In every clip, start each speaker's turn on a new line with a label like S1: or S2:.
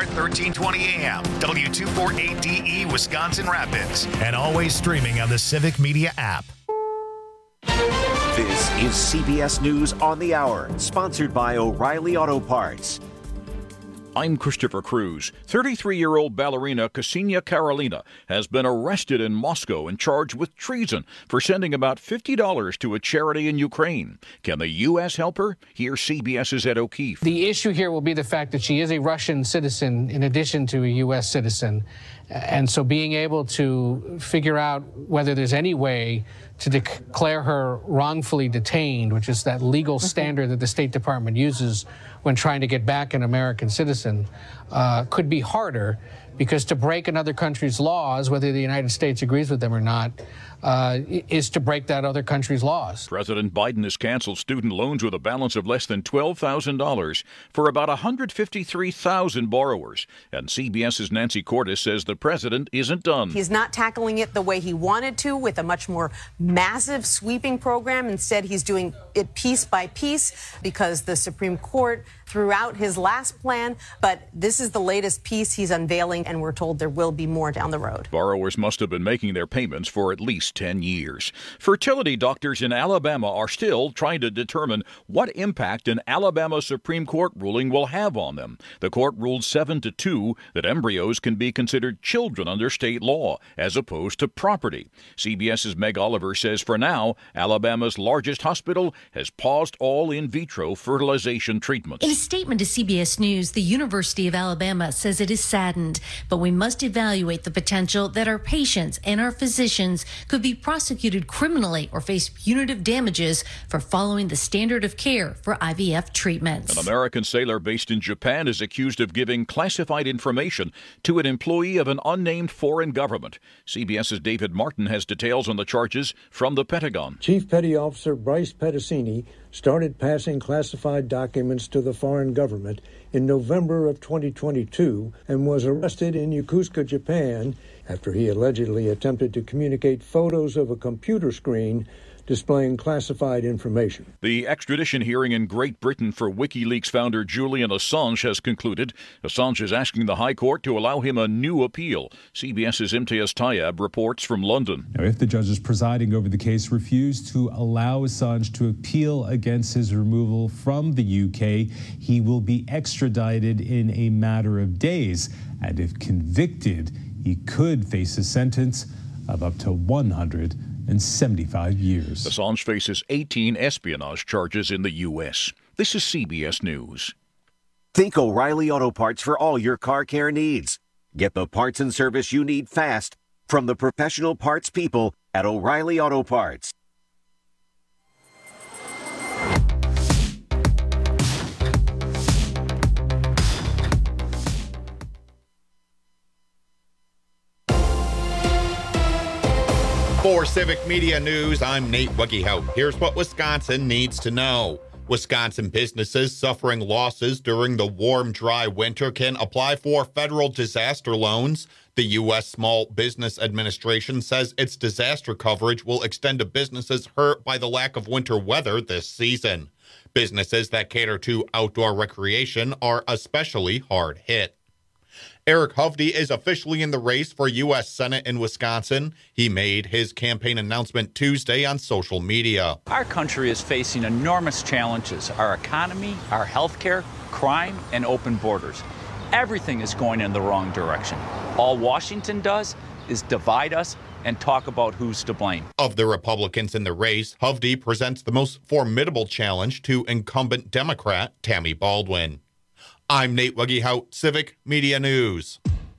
S1: Start 1320 AM, W248DE Wisconsin Rapids, and always streaming on the Civic Media app.
S2: This is CBS News on the Hour, sponsored by O'Reilly Auto Parts.
S3: I'm Christopher Cruz. 33-year-old ballerina Ksenia Karolina has been arrested in Moscow and charged with treason for sending about $50 to a charity in Ukraine. Can the U.S. help her? Here's CBS's Ed O'Keefe.
S4: The issue here will be the fact that she is a Russian citizen in addition to a U.S. citizen. And so being able to figure out whether there's any way to declare her wrongfully detained, which is that legal standard that the State Department uses when trying to get back an American citizen, could be harder, because to break another country's laws, whether the United States agrees with them or not, is to break that other country's laws.
S3: President Biden has canceled student loans with a balance of less than $12,000 for about 153,000 borrowers. And CBS's Nancy Cordes says the president isn't done.
S5: He's not tackling it the way he wanted to, with a much more massive, sweeping program. Instead, he's doing it piece by piece because the Supreme Court threw out his last plan. But this is the latest piece he's unveiling, and we're told there will be more down the road.
S3: Borrowers must have been making their payments for at least 10 years. Fertility doctors in Alabama are still trying to determine what impact an Alabama Supreme Court ruling will have on them. The court ruled 7-2 that embryos can be considered children under state law as opposed to property. CBS's Meg Oliver says for now, Alabama's largest hospital has paused all in vitro fertilization treatments.
S6: In a statement to CBS News, the University of Alabama says it is saddened, but we must evaluate the potential that our patients and our physicians could be prosecuted criminally or face punitive damages for following the standard of care for IVF treatments.
S3: An American sailor based in Japan is accused of giving classified information to an employee of an unnamed foreign government. CBS's David Martin has details on the charges from the Pentagon.
S7: Chief Petty Officer Bryce Pedicini started passing classified documents to the foreign government in November of 2022 and was arrested in Yokosuka, Japan, after he allegedly attempted to communicate photos of a computer screen displaying classified information.
S3: The extradition hearing in Great Britain for WikiLeaks founder Julian Assange has concluded. Assange is asking the High Court to allow him a new appeal. CBS's Imtiaz Tayeb reports from London.
S8: Now, if the judges presiding over the case refuse to allow Assange to appeal against his removal from the UK, he will be extradited in a matter of days. And if convicted, he could face a sentence of up to 175 years.
S3: Assange faces 18 espionage charges in the U.S. This is CBS News.
S2: Think O'Reilly Auto Parts for all your car care needs. Get the parts and service you need fast from the professional parts people at O'Reilly Auto Parts.
S9: For Civic Media News, I'm Nate Wuggehout. Here's what Wisconsin needs to know. Wisconsin businesses suffering losses during the warm, dry winter can apply for federal disaster loans. The U.S. Small Business Administration says its disaster coverage will extend to businesses hurt by the lack of winter weather this season. Businesses that cater to outdoor recreation are especially hard hit. Eric Hovde is officially in the race for U.S. Senate in Wisconsin. He made his campaign announcement Tuesday on social media.
S10: Our country is facing enormous challenges. Our economy, our health care, crime, and open borders. Everything is going in the wrong direction. All Washington does is divide us and talk about who's to blame.
S9: Of the Republicans in the race, Hovde presents the most formidable challenge to incumbent Democrat Tammy Baldwin. I'm Nate Wuggehout, Civic Media News.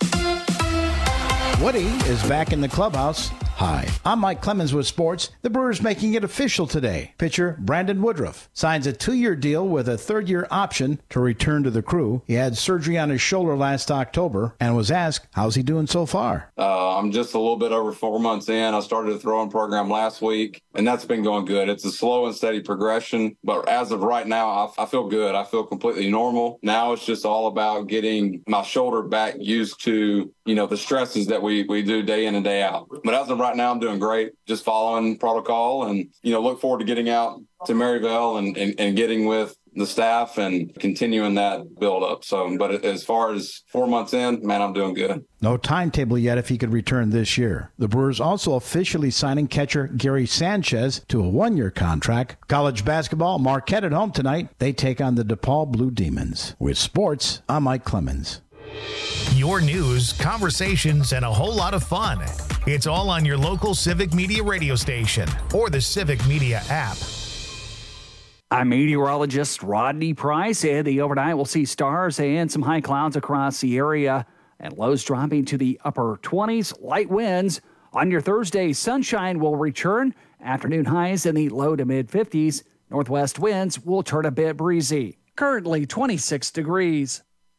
S11: Woody is back in the clubhouse. Hi, I'm Mike Clemens with sports. The Brewers making it official today. Pitcher Brandon Woodruff signs a 2-year deal with a 3rd-year option to return to the crew. He had surgery on his shoulder last October and was asked, how's he doing so far?
S12: I'm just a little bit over 4 months in. I started the throwing program last week, and that's been going good. It's a slow and steady progression, but as of right now, I feel good. I feel completely normal. Now it's just all about getting my shoulder back used to, the stresses that we do day in and day out. But as of right now, I'm doing great. Just following protocol and, look forward to getting out to Maryville and getting with the staff and continuing that build up. So, but as far as 4 months in, man, I'm doing good.
S11: No timetable yet if he could return this year. The Brewers also officially signing catcher Gary Sanchez to a 1-year contract. College basketball, Marquette at home tonight. They take on the DePaul Blue Demons. With sports, I'm Mike Clemens.
S1: Your news, conversations, and a whole lot of fun. It's all on your local Civic Media radio station or the Civic Media app.
S13: I'm meteorologist Rodney Price, and the overnight will see stars and some high clouds across the area and lows dropping to the upper 20s, light winds. On your Thursday, sunshine will return, afternoon highs in the low to mid 50s. Northwest winds will turn a bit breezy. Currently 26 degrees.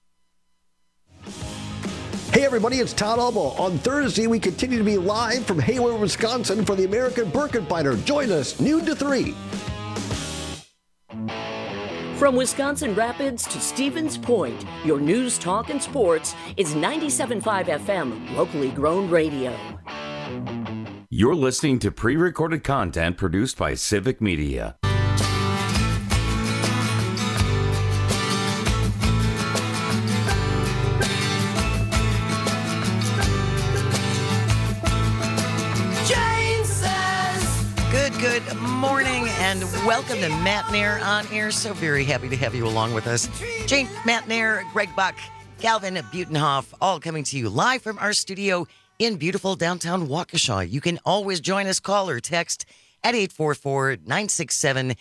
S14: Hey everybody, it's Todd Albo. On Thursday, we continue to be live from Hayward, Wisconsin for the American Birkenbinder. Join us, noon to 3.
S15: From Wisconsin Rapids to Stevens Point, your news, talk, and sports is 97.5 FM, locally grown radio.
S16: You're listening to pre-recorded content produced by Civic Media.
S17: Good morning and welcome to Matt Nair on air. So very happy to have you along with us. Jane, Matt Nair, Greg Buck, Calvin Butenhoff, all coming to you live from our studio in beautiful downtown Waukesha. You can always join us, call or text at 844-967-2789,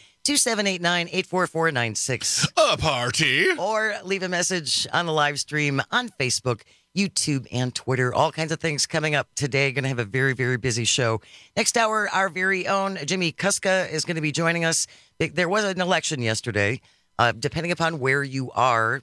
S17: 844-96.
S18: A party.
S17: Or leave a message on the live stream on Facebook, YouTube, and Twitter. All kinds of things coming up today. Going to have a very, very busy show. Next hour, our very own Jimmy Kuska is going to be joining us. There was an election yesterday. Depending upon where you are,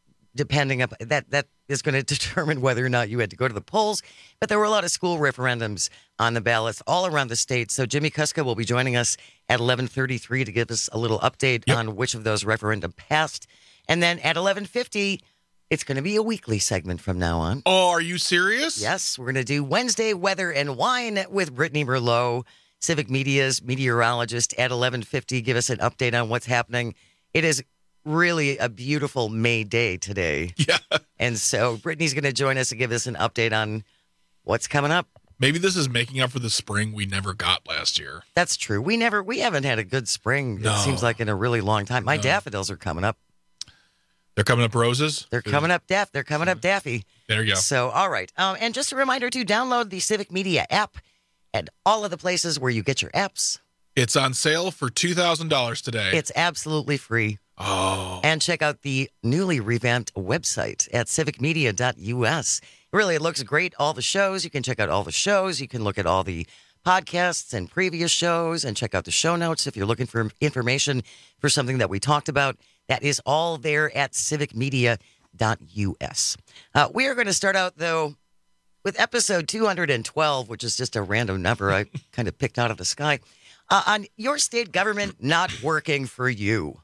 S17: that is going to determine whether or not you had to go to the polls. But there were a lot of school referendums on the ballots all around the state. So Jimmy Kuska will be joining us at 11:33 to give us a little update on which of those referendum passed. And then at 11:50, it's going to be a weekly segment from now on.
S18: Oh, are you serious?
S17: Yes, we're going to do Wednesday Weather and Wine with Brittany Merlot, Civic Media's meteorologist, at 11:50. Give us an update on what's happening. It is really a beautiful May day today.
S18: Yeah.
S17: And so Brittany's going to join us to give us an update on what's coming up.
S18: Maybe this is making up for the spring we never got last year.
S17: That's true. We haven't had a good spring, it seems like, in a really long time. My daffodils are coming up.
S18: They're coming up roses?
S17: They're coming up They're coming up daffy.
S18: There you go.
S17: So, all right. And just a reminder to download the Civic Media app and all of the places where you get your apps.
S18: It's on sale for $2,000 today.
S17: It's absolutely free.
S18: Oh.
S17: And check out the newly revamped website at civicmedia.us. Really, it looks great. All the shows. You can check out all the shows. You can look at all the podcasts and previous shows and check out the show notes if you're looking for information for something that we talked about. That is all there at civicmedia.us. We are going to start out, though, with episode 212, which is just a random number I kind of picked out of the sky, on your state government not working for you.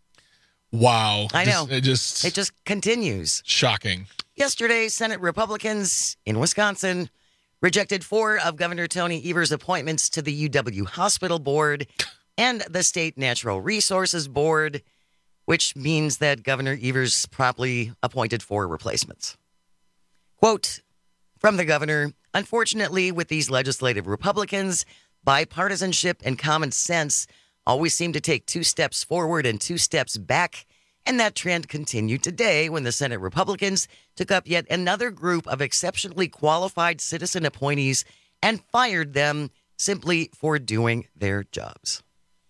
S18: Wow.
S17: I know.
S18: It just
S17: continues.
S18: Shocking.
S17: Yesterday, Senate Republicans in Wisconsin rejected 4 of Governor Tony Evers' appointments to the UW Hospital Board and the State Natural Resources Board, which means that Governor Evers promptly appointed 4 replacements. Quote from the governor, unfortunately, with these legislative Republicans, bipartisanship and common sense always seem to take 2 steps forward and 2 steps back, and that trend continued today when the Senate Republicans took up yet another group of exceptionally qualified citizen appointees and fired them simply for doing their jobs.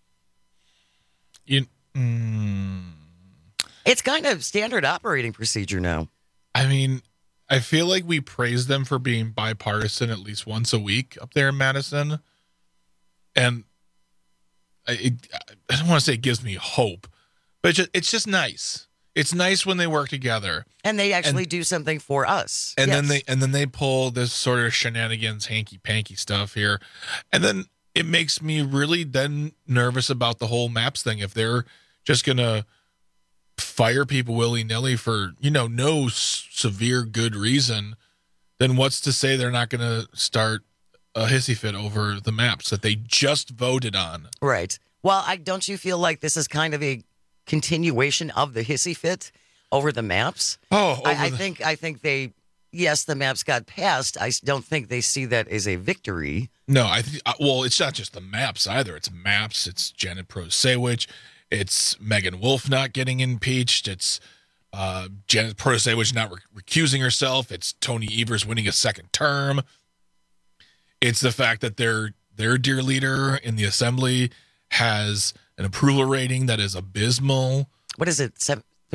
S17: It's kind of standard operating procedure now.
S18: I mean, I feel like we praise them for being bipartisan at least once a week up there in Madison. And I don't want to say it gives me hope, but it's just nice. It's nice when they work together.
S17: And they actually do something for us.
S18: And then they pull this sort of shenanigans, hanky-panky stuff here. And then it makes me really then nervous about the whole MAPS thing. If they're just going to fire people willy-nilly for, no severe good reason, then what's to say they're not going to start a hissy fit over the maps that they just voted on.
S17: Right. Well, don't you feel like this is kind of a continuation of the hissy fit over the maps? I think they, yes, the maps got passed. I don't think they see that as a victory.
S18: No, well, it's not just the maps either. It's maps. It's Janet Protasiewicz. It's Megan Wolf not getting impeached. It's Janet Protasiewicz not recusing herself. It's Tony Evers winning a second term. It's the fact that their dear leader in the assembly has an approval rating that is abysmal.
S17: What is it?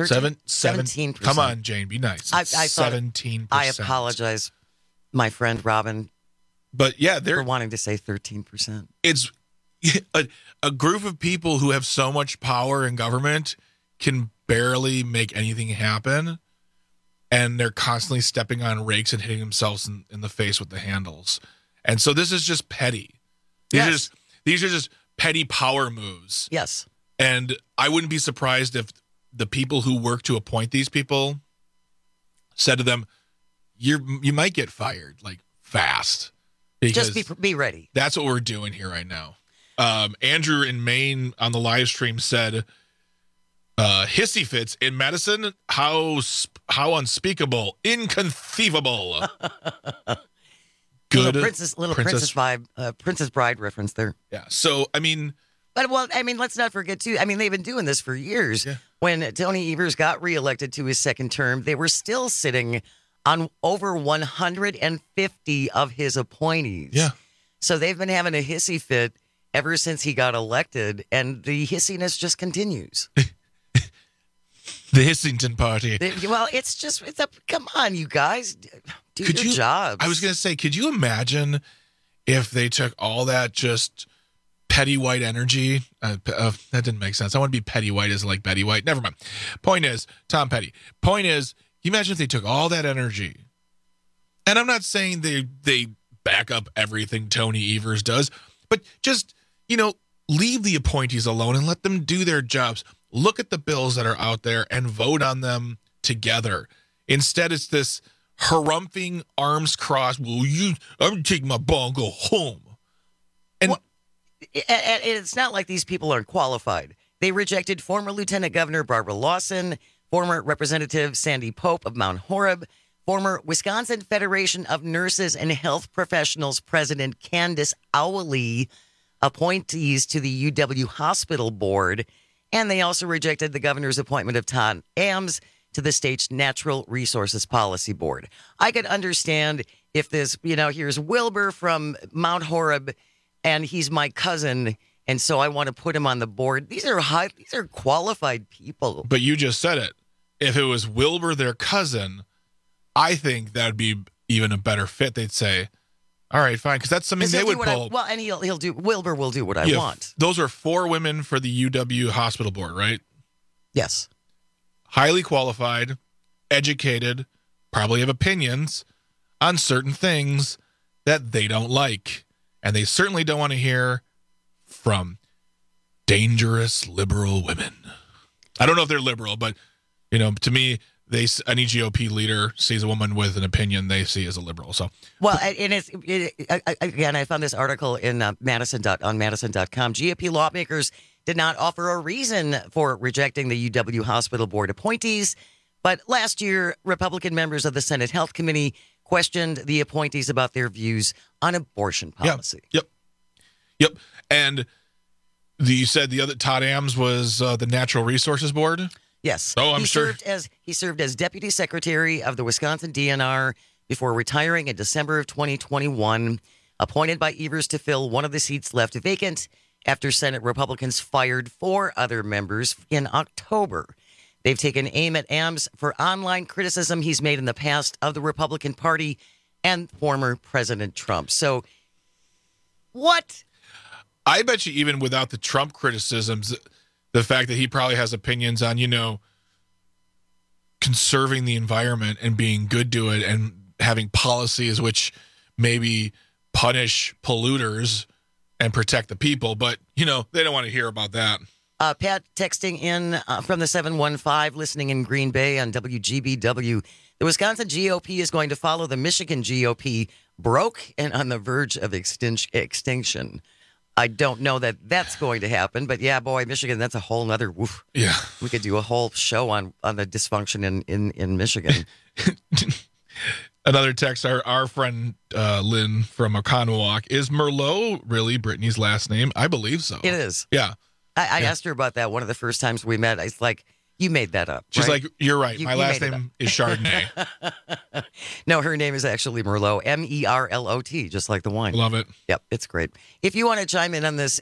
S18: 17%. Come on, Jane, be nice.
S17: I
S18: 17%.
S17: I apologize, my friend Robin.
S18: But yeah, they're
S17: wanting to say 13%.
S18: It's a group of people who have so much power in government can barely make anything happen, and they're constantly stepping on rakes and hitting themselves in the face with the handles. And so this is just petty. These are just petty power moves.
S17: Yes.
S18: And I wouldn't be surprised if the people who work to appoint these people said to them, you might get fired, like, fast.
S17: Just be ready.
S18: That's what we're doing here right now. Andrew in Maine on the live stream said, hissy fits in medicine, how unspeakable, inconceivable. Good.
S17: Princess vibe, Princess Bride reference there.
S18: Yeah. So, I mean,
S17: but let's not forget too. I mean, they've been doing this for years. Yeah. When Tony Evers got reelected to his second term, they were still sitting on over 150 of his appointees.
S18: Yeah.
S17: So they've been having a hissy fit ever since he got elected, and the hissiness just continues.
S18: The Hissington Party.
S17: Come on, you guys. Do your jobs.
S18: I was going to say, could you imagine if they took all that just petty white energy? That didn't make sense. I want to be petty white as like Betty White. Never mind. Point is, Tom Petty. Point is, can you imagine if they took all that energy? And I'm not saying they back up everything Tony Evers does, but just, leave the appointees alone and let them do their jobs. Look at the bills that are out there and vote on them together. Instead, it's this harumphing, arms crossed, I'm going to take my ball and go home. And
S17: it's not like these people aren't qualified. They rejected former Lieutenant Governor Barbara Lawson, former Representative Sandy Pope of Mount Horeb, former Wisconsin Federation of Nurses and Health Professionals President Candace Owley, appointees to the UW Hospital Board, and they also rejected the governor's appointment of Todd Ames to the state's Natural Resources Policy Board. I could understand if this, here's Wilbur from Mount Horeb, and he's my cousin, and so I want to put him on the board. These are qualified people.
S18: But you just said it. If it was Wilbur, their cousin, I think that would be even a better fit. They'd say, all right, fine, because that's something they would pull.
S17: And Wilbur will do what I want.
S18: Those are 4 women for the UW Hospital Board, right?
S17: Yes.
S18: Highly qualified, educated, probably have opinions on certain things that they don't like. And they certainly don't want to hear from dangerous liberal women. I don't know if they're liberal, but, to me, any GOP leader sees a woman with an opinion they see as a liberal. So,
S17: well, and again, I found this article in Madison.com. GOP lawmakers did not offer a reason for rejecting the UW Hospital Board appointees, but last year, Republican members of the Senate Health Committee questioned the appointees about their views on abortion policy.
S18: Yep. And you said the other Todd Ames was the Natural Resources Board.
S17: Yes.
S18: Oh, I'm sure.
S17: He served as deputy secretary of the Wisconsin DNR before retiring in December of 2021, appointed by Evers to fill one of the seats left vacant after Senate Republicans fired 4 other members in October. They've taken aim at Ames for online criticism he's made in the past of the Republican Party and former President Trump. So, what?
S18: I bet you even without the Trump criticisms, the fact that he probably has opinions on, conserving the environment and being good to it and having policies which maybe punish polluters and protect the people. But, they don't want to hear about that.
S17: Pat texting in from the 715, listening in Green Bay on WGBW. The Wisconsin GOP is going to follow the Michigan GOP, broke and on the verge of extinction. I don't know that that's going to happen, but yeah, boy, Michigan, that's a whole nother woof.
S18: Yeah.
S17: We could do a whole show on the dysfunction in Michigan.
S18: Another text, our friend Lynn from Oconomowoc. Is Merlot really Brittany's last name? I believe so.
S17: It is.
S18: Yeah.
S17: I asked her about that one of the first times we met. It's like, you made that up.
S18: She's
S17: right?
S18: like, you're right. My last name is Chardonnay.
S17: No, her name is actually Merlot, Merlot, just like the wine.
S18: Love it.
S17: Yep, it's great. If you want to chime in on this,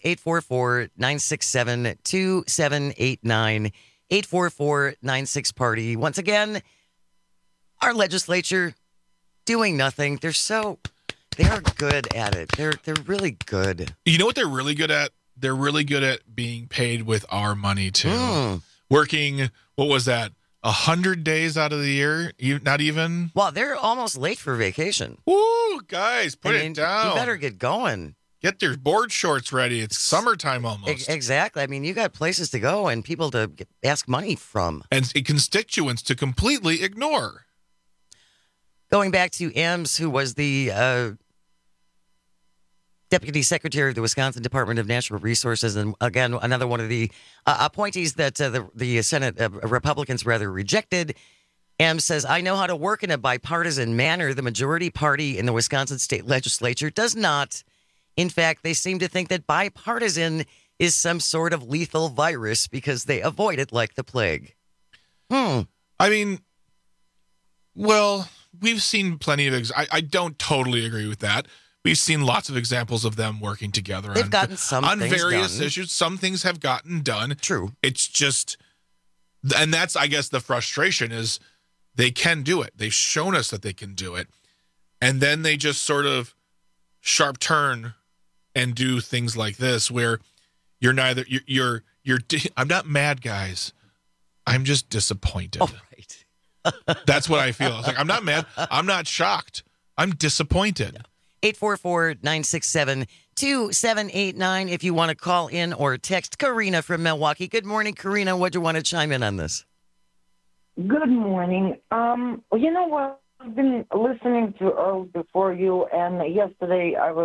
S17: 844-967-2789, 844-96-PARTY. Once again, our legislature doing nothing. They are good at it. They're really good.
S18: You know what they're really good at? They're really good at being paid with our money, too. Working, what was that, 100 days out of the year? Not even?
S17: Well, they're almost late for vacation.
S18: Woo, guys, put it down.
S17: You better get going.
S18: Get their board shorts ready. It's summertime almost.
S17: Exactly. I mean, you got places to go and people to ask money from.
S18: And constituents to completely ignore.
S17: Going back to Ems, who was the Deputy Secretary of the Wisconsin Department of Natural Resources, and again, another one of the appointees that the Senate Republicans rejected. Ems says, I know how to work in a bipartisan manner. The majority party in the Wisconsin state legislature does not. In fact, they seem to think that bipartisan is some sort of lethal virus because they avoid it like the plague.
S18: I mean, well, we've seen plenty of I don't totally agree with that. We've seen lots of examples of them working together.
S17: They've gotten some
S18: on
S17: things
S18: various
S17: done.
S18: issues. Some things have gotten done.
S17: True.
S18: It's just, and that's, I guess, the frustration is they can do it. They've shown us that they can do it. And then they just sort of sharp turn and do things like this where you're I'm not mad, guys. I'm just disappointed.
S17: All right.
S18: That's what I feel. It's like, I'm not mad. I'm not shocked. I'm disappointed.
S17: Yeah. 844-967-2789 if you want to call in or text. Karina from Milwaukee. Good morning, Karina. What do you want to chime in on this?
S19: Good morning. You know what? I've been listening to Earl before you, and yesterday I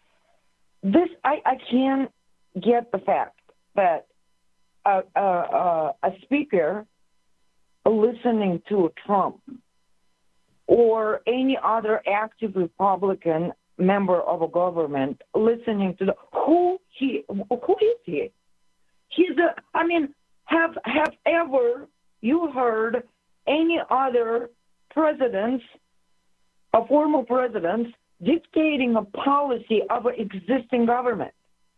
S19: can't get the fact that a speaker listening to Trump or any other active Republican member of a government listening to who is he? Have ever you heard any other presidents, former presidents, dictating a policy of an existing government?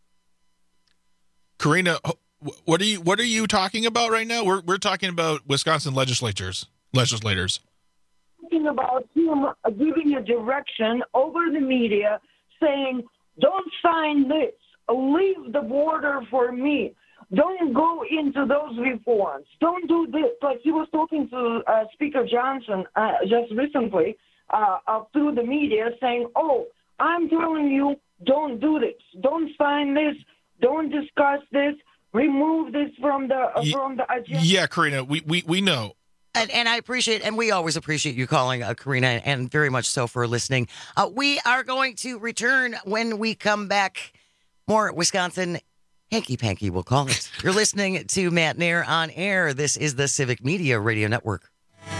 S18: Karina, what are you talking about right now? We're talking about Wisconsin legislators.
S19: Talking about him giving a direction over the media saying, don't sign this, leave the border for me, don't go into those reforms, don't do this. Like he was talking to Speaker Johnson just recently through the media saying, oh, I'm telling you, don't do this, don't sign this, don't discuss this, remove this from the agenda.
S18: Yeah, Karina, we know.
S17: And I appreciate, and we always appreciate you calling, Karina, and very much so for listening. We are going to return when we come back. More Wisconsin hanky-panky, we'll call it. You're listening to Matt Nair on air. This is the Civic Media Radio Network.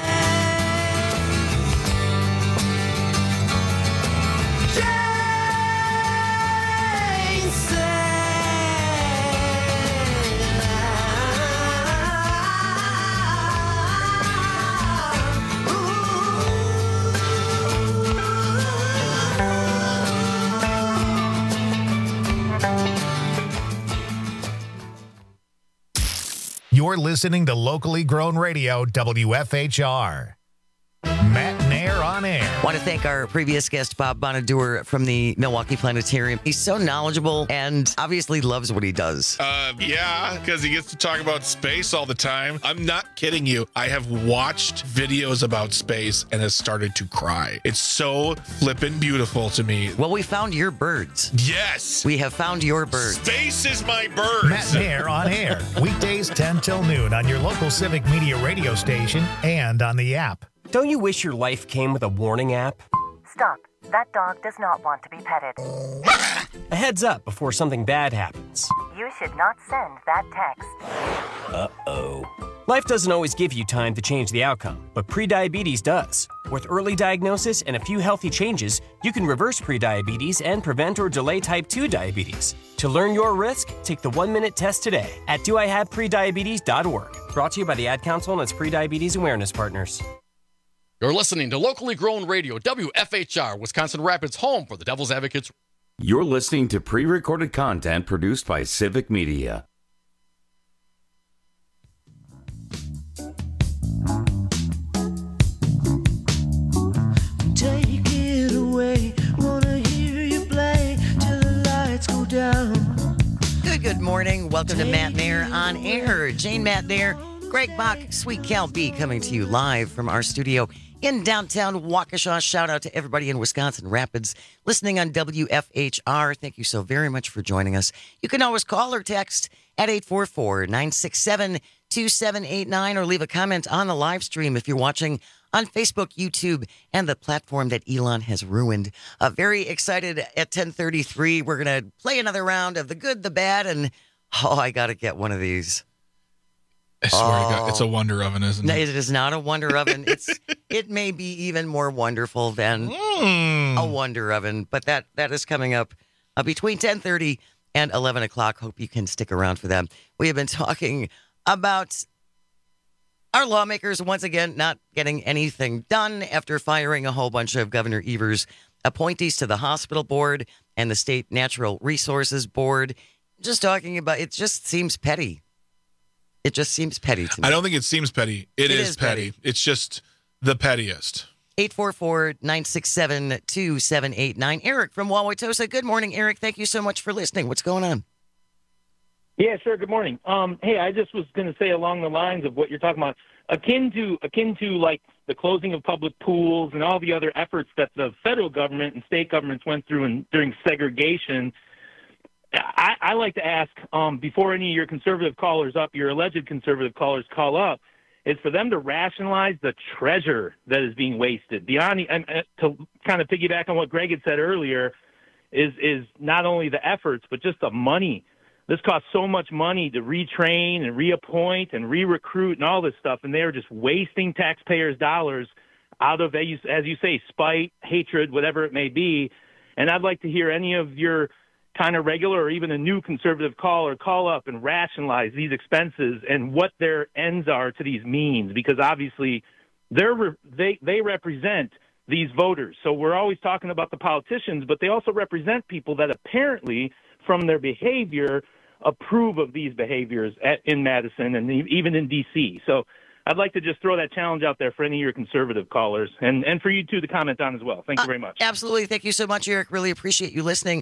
S1: You're listening to locally grown radio, WFHR. Matt Nair on air.
S17: I want to thank our previous guest, Bob Bonadur from the Milwaukee Planetarium. He's so knowledgeable and obviously loves what he does.
S18: Yeah, because he gets to talk about space all the time. I'm not kidding you. I have watched videos about space and has started to cry. It's so flippin' beautiful to me.
S17: Well, we found your birds.
S18: Yes.
S17: We have found your birds.
S18: Space is my birds.
S1: Matt Nair on air. Weekdays 10 till noon on your local Civic Media radio station and on the app.
S20: Don't you wish your life came with a warning app?
S21: Stop. That dog does not want to be petted.
S20: A heads up before something bad happens.
S21: You should not send that text.
S20: Uh-oh. Life doesn't always give you time to change the outcome, but prediabetes does. With early diagnosis and a few healthy changes, you can reverse prediabetes and prevent or delay type 2 diabetes. To learn your risk, take the 1-minute test today at doihaveprediabetes.org. Brought to you by the Ad Council and its prediabetes awareness partners.
S22: You're listening to locally grown radio, WFHR, Wisconsin Rapids, home for the Devil's Advocates.
S16: You're listening to pre-recorded content produced by Civic Media.
S23: Take it away, wanna hear you play till the lights go down.
S17: Good morning. Welcome to Matt Mayer on Air. Jane Matt Mayer, Greg Bach, Sweet Cal B coming to you live from our studio in downtown Waukesha. Shout out to everybody in Wisconsin Rapids listening on WFHR. Thank you so very much for joining us. You can always call or text at 844-967-2789 or leave a comment on the live stream if you're watching on Facebook, YouTube, and the platform that Elon has ruined. Very excited at 10:33. We're going to play another round of the good, the bad, and I got to get one of these.
S18: I swear to God, it's a wonder oven, isn't it?
S17: It is not a wonder oven. It may be even more wonderful than a wonder oven, but that is coming up between 10:30 and 11 o'clock. Hope you can stick around for that. We have been talking about our lawmakers once again not getting anything done after firing a whole bunch of Governor Evers' appointees to the hospital board and the State Natural Resources Board. Just talking about it just seems petty. It just seems petty to me.
S18: I don't think it seems petty. It is petty. It's just the pettiest.
S17: 844-967-2789. Eric from Wauwatosa. Good morning, Eric. Thank you so much for listening. What's going on?
S24: Yeah, sure. Good morning. Hey, I just was going to say along the lines of what you're talking about, akin to like the closing of public pools and all the other efforts that the federal government and state governments went through during segregation. I like to ask, before any of your conservative callers up, your alleged conservative callers call up, is for them to rationalize the treasure that is being wasted. Beyond to kind of piggyback on what Greg had said earlier, is not only the efforts, but just the money. This costs so much money to retrain and reappoint and re-recruit and all this stuff, and they are just wasting taxpayers' dollars out of, as you say, spite, hatred, whatever it may be. And I'd like to hear any of your kind of regular or even a new conservative caller call up and rationalize these expenses and what their ends are to these means, because obviously they represent these voters. So we're always talking about the politicians, but they also represent people that apparently, from their behavior, approve of these behaviors in Madison and even in D.C. So I'd like to just throw that challenge out there for any of your conservative callers and for you two to comment on as well. Thank you very much.
S17: Absolutely. Thank you so much, Eric. Really appreciate you listening.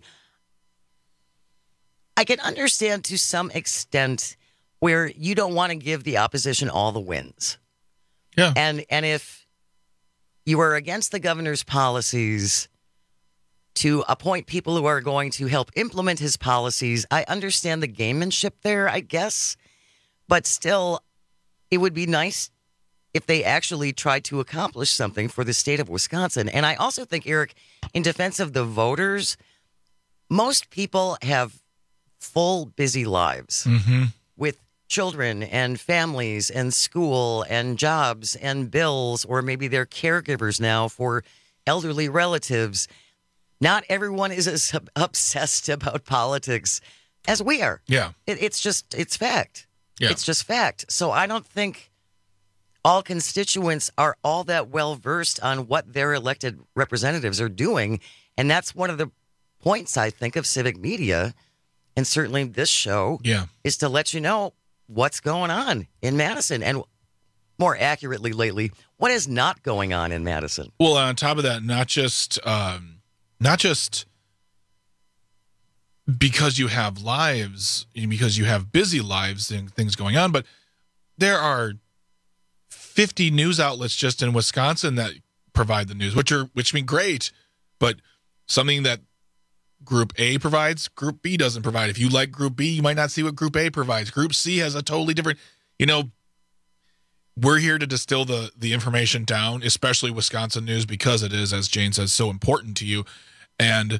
S17: I can understand to some extent where you don't want to give the opposition all the wins.
S18: Yeah.
S17: And if you are against the governor's policies to appoint people who are going to help implement his policies, I understand the gamemanship there, I guess. But still, it would be nice if they actually tried to accomplish something for the state of Wisconsin. And I also think, Eric, in defense of the voters, most people have full, busy lives with children and families and school and jobs and bills, or maybe they're caregivers now for elderly relatives. Not everyone is as obsessed about politics as we are.
S18: Yeah.
S17: It's fact.
S18: Yeah.
S17: It's just fact. So I don't think all constituents are all that well versed on what their elected representatives are doing. And that's one of the points, I think, of civic media, and certainly this show, is to let you know what's going on in Madison, and more accurately lately, what is not going on in Madison.
S18: Well, on top of that, not just because you have lives, because you have busy lives and things going on, but there are 50 news outlets just in Wisconsin that provide the news, which mean great, but something that Group A provides, Group B doesn't provide. If you like Group B, you might not see what Group A provides. Group C has a totally different, we're here to distill the information down, especially Wisconsin news, because it is, as Jane says, so important to you. And,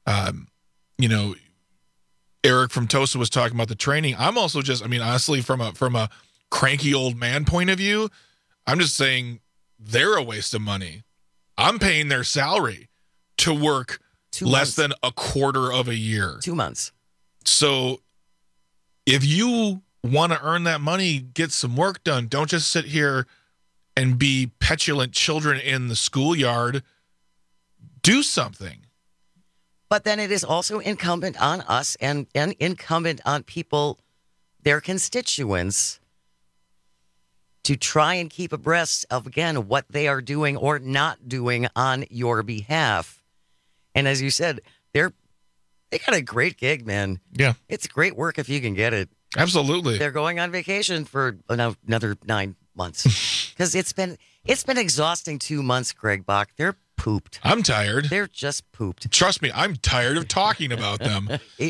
S18: Eric from Tosa was talking about the training. I'm also honestly, from a cranky old man point of view, I'm just saying they're a waste of money. I'm paying their salary to work less than a quarter of a year.
S17: 2 months.
S18: So if you want to earn that money, get some work done. Don't just sit here and be petulant children in the schoolyard. Do something.
S17: But then it is also incumbent on us and incumbent on people, their constituents, to try and keep abreast of, again, what they are doing or not doing on your behalf. And as you said, they got a great gig, man.
S18: Yeah.
S17: It's great work if you can get it.
S18: Absolutely.
S17: They're going on vacation for another 9 months. Because it's been exhausting 2 months, Greg Bach. They're pooped.
S18: I'm tired.
S17: They're just pooped.
S18: Trust me, I'm tired of talking about them.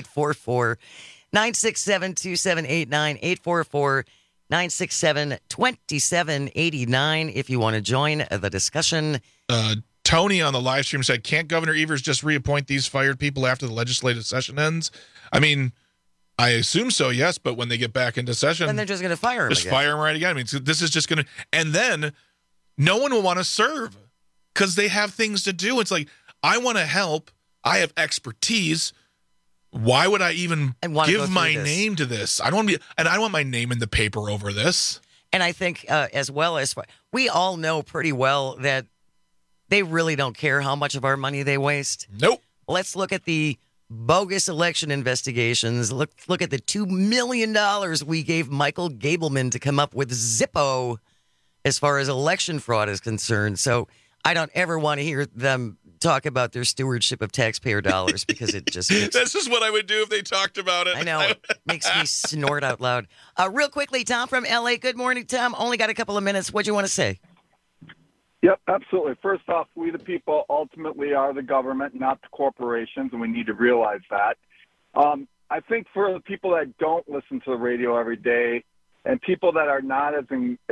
S17: 844-967-2789. 844-967-2789 if you want to join the discussion.
S18: Tony on the live stream said, can't Governor Evers just reappoint these fired people after the legislative session ends? I mean, I assume so, yes, but when they get back into session...
S17: Then they're just going to fire him
S18: again. Just fire him right again. I mean, so this is just going to... And then no one will want to serve because they have things to do. It's like, I want to help. I have expertise. Why would I even give my name to this? I don't want to be... And I don't want my name in the paper over this.
S17: And I think as well as... We all know pretty well that they really don't care how much of our money they waste.
S18: Nope.
S17: Let's look at the bogus election investigations. Look at the $2 million we gave Michael Gableman to come up with Zippo as far as election fraud is concerned. So I don't ever want to hear them talk about their stewardship of taxpayer dollars because it just makes...
S18: This is what I would do if they talked about it.
S17: I know. It makes me snort out loud. Real quickly, Tom from L.A. Good morning, Tom. Only got a couple of minutes. What do you want to say?
S4: Yep, absolutely. First off, we the people ultimately are the government, not the corporations, and we need to realize that. I think for the people that don't listen to the radio every day and people that are not as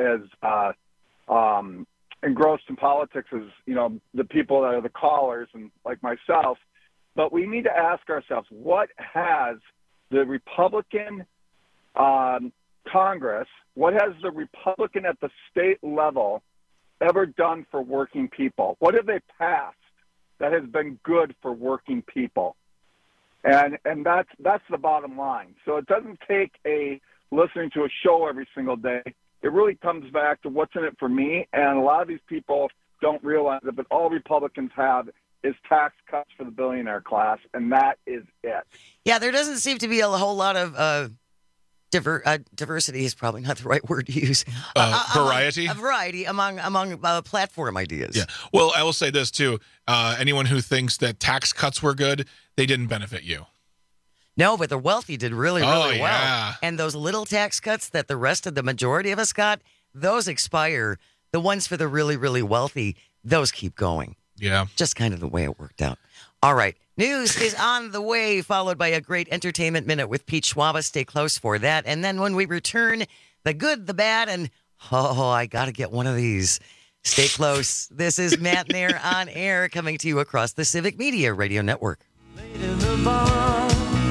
S4: engrossed in politics as, the people that are the callers and like myself, but we need to ask ourselves, what has the Republican Congress, what has the Republican at the state level ever done for working people? What have they passed that has been good for working people? And that's the bottom line. So it doesn't take listening to a show every single day. It really comes back to what's in it for me. And a lot of these people don't realize it, but all Republicans have is tax cuts for the billionaire class, and that is it.
S17: Yeah, there doesn't seem to be a whole lot of diversity is probably not the right word to use.
S18: Variety?
S17: A variety among platform ideas.
S18: Yeah. Well, I will say this, too. Anyone who thinks that tax cuts were good, they didn't benefit you.
S17: No, but the wealthy did really well.
S18: Yeah.
S17: And those little tax cuts that the majority of us got, those expire. The ones for the really, really wealthy, those keep going.
S18: Yeah.
S17: Just kind of the way it worked out. All right. News is on the way, followed by a great entertainment minute with Pete Schwaba. Stay close for that. And then when we return, the good, the bad, and I got to get one of these. Stay close. This is Matt Mayer on air, coming to you across the Civic Media Radio Network.
S23: In the bar,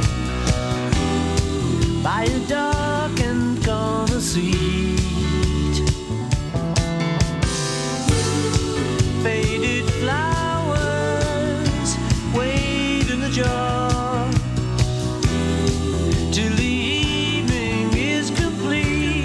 S23: by a dark and corner seat, faded flowers wait in the jar till the evening is complete.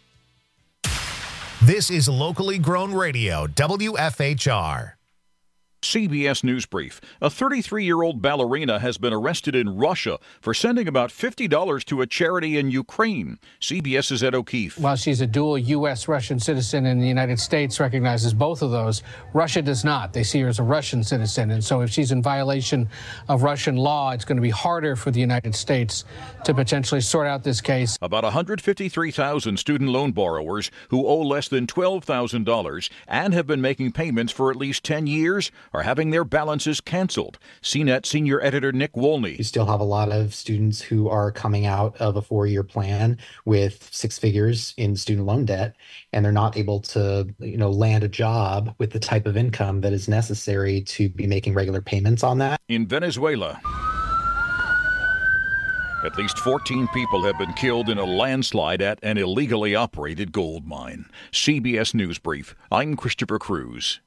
S1: This is locally grown radio, WFHR.
S3: CBS News Brief. A 33-year-old ballerina has been arrested in Russia for sending about $50 to a charity in Ukraine. CBS's Ed O'Keefe.
S5: While she's a dual U.S.-Russian citizen and the United States recognizes both of those, Russia does not. They see her as a Russian citizen. And so if she's in violation of Russian law, it's going to be harder for the United States to potentially sort out this case.
S3: About 153,000 student loan borrowers who owe less than $12,000 and have been making payments for at least 10 years are having their balances canceled. CNET senior editor Nick Wolney.
S6: You still have a lot of students who are coming out of a 4-year plan with 6 figures in student loan debt, and they're not able to, land a job with the type of income that is necessary to be making regular payments on that.
S3: In Venezuela, at least 14 people have been killed in a landslide at an illegally operated gold mine. CBS News Brief. I'm Christopher Cruz.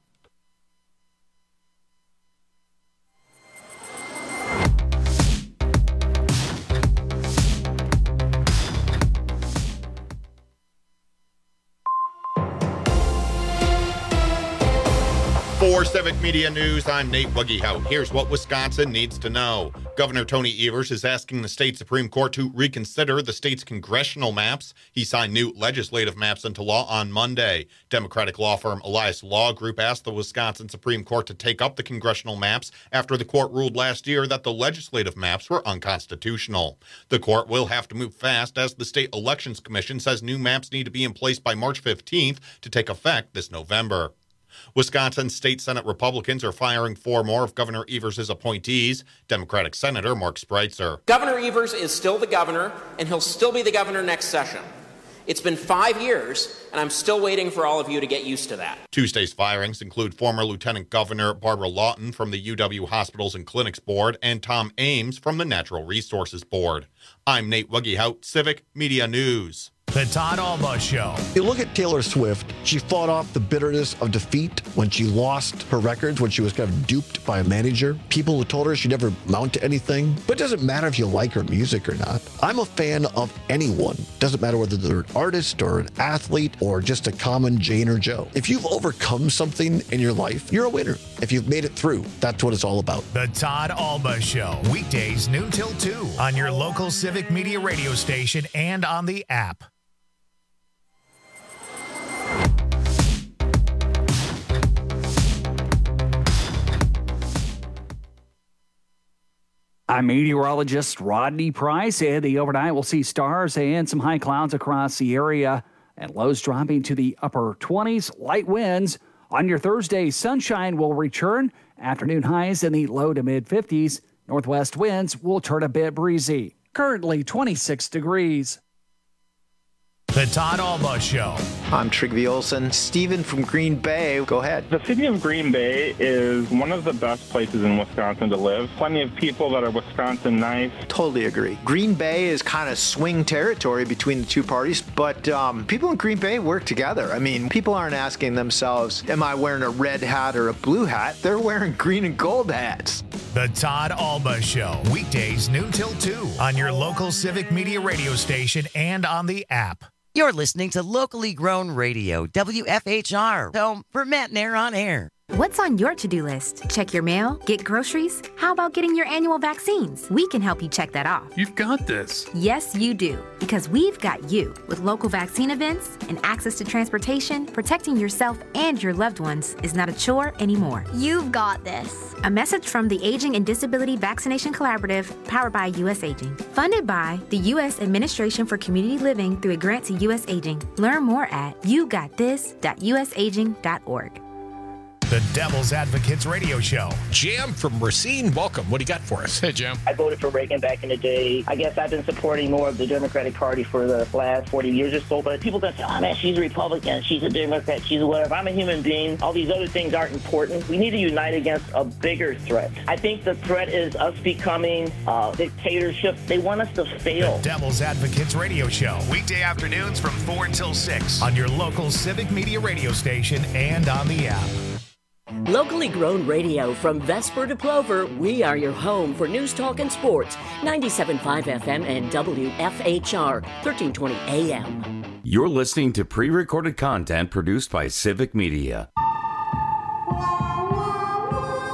S9: For Civic Media News, I'm Nate Wuggyhout. Here's what Wisconsin needs to know. Governor Tony Evers is asking the state Supreme Court to reconsider the state's congressional maps. He signed new legislative maps into law on Monday. Democratic law firm Elias Law Group asked the Wisconsin Supreme Court to take up the congressional maps after the court ruled last year that the legislative maps were unconstitutional. The court will have to move fast as the State Elections Commission says new maps need to be in place by March 15th to take effect this November. Wisconsin State Senate Republicans are firing 4 more of Governor Evers' appointees. Democratic Senator Mark Spreitzer.
S7: Governor Evers is still the governor, and he'll still be the governor next session. It's been 5 years, and I'm still waiting for all of you to get used to that.
S9: Tuesday's firings include former Lieutenant Governor Barbara Lawton from the UW Hospitals and Clinics Board and Tom Ames from the Natural Resources Board. I'm Nate Wuggyhout, Civic Media News.
S1: The Todd Alba Show.
S14: You look at Taylor Swift, she fought off the bitterness of defeat when she lost her records, when she was kind of duped by a manager. People who told her she'd never amount to anything. But it doesn't matter if you like her music or not. I'm a fan of anyone. Doesn't matter whether they're an artist or an athlete or just a common Jane or Joe. If you've overcome something in your life, you're a winner. If you've made it through, that's what it's all about.
S1: The Todd Alba Show. Weekdays noon till 2 on your local Civic Media radio station and on the app.
S13: I'm meteorologist Rodney Price. The overnight will see stars and some high clouds across the area and lows dropping to the upper 20s. Light winds. On your Thursday, sunshine will return. Afternoon highs in the low to mid 50s. Northwest winds will turn a bit breezy. Currently 26 degrees.
S1: The Todd Alba Show.
S8: I'm Trygve Olsen. Steven from Green Bay, go ahead.
S24: The city of Green Bay is one of the best places in Wisconsin to live. Plenty of people that are Wisconsin nice.
S8: Totally agree. Green Bay is kind of swing territory between the two parties, but people in Green Bay work together. I mean, people aren't asking themselves, am I wearing a red hat or a blue hat? They're wearing green and gold hats.
S1: The Todd Alba Show. Weekdays noon till 2 on your local Civic Media radio station and on the app.
S17: You're listening to locally grown radio, WFHR, home for Matt Nair on air.
S25: What's on your to-do list? Check your mail? Get groceries? How about getting your annual vaccines? We can help you check that off.
S26: You've got this.
S25: Yes, you do. Because we've got you. With local vaccine events and access to transportation, protecting yourself and your loved ones is not a chore anymore.
S27: You've got this.
S25: A message from the Aging and Disability Vaccination Collaborative, powered by U.S. Aging. Funded by the U.S. Administration for Community Living through a grant to U.S. Aging. Learn more at yougotthis.usaging.org.
S1: The Devil's Advocates Radio Show.
S28: Jam from Racine, welcome. What do you got for us? Hey, Jam.
S29: I voted for Reagan back in the day. I guess I've been supporting more of the Democratic Party for the last 40 years or so, but people don't say, oh man, she's a Republican, she's a Democrat, she's a whatever. I'm a human being. All these other things aren't important. We need to unite against a bigger threat. I think the threat is us becoming dictatorship. They want us to fail.
S1: The Devil's Advocates Radio Show. Weekday afternoons from 4 until 6 on your local Civic Media radio station and on the app.
S15: Locally grown radio from Vesper to Plover, we are your home for news, talk, and sports. 97.5 FM and WFHR, 1320 AM.
S16: You're listening to pre-recorded content produced by Civic Media.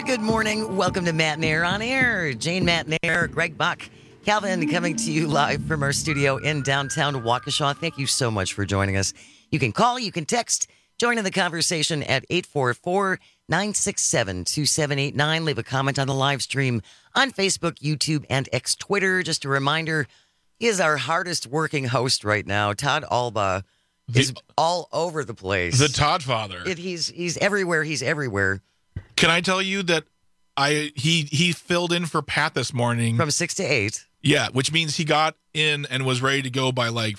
S17: Good morning. Welcome to Matt and Air on Air. Jane, Matt and Air, Greg Buck, Calvin coming to you live from our studio in downtown Waukesha. Thank you so much for joining us. You can call, you can text, join in the conversation at 844-967-2789. Leave a comment on the live stream on Facebook, YouTube, and X Twitter. Just a reminder, he is our hardest working host right now. Todd Alba is all over the place.
S18: The Todd Father.
S17: He's everywhere. He's everywhere.
S18: Can I tell you that he filled in for Pat this morning
S17: from 6 to 8?
S18: Yeah, which means he got in and was ready to go by like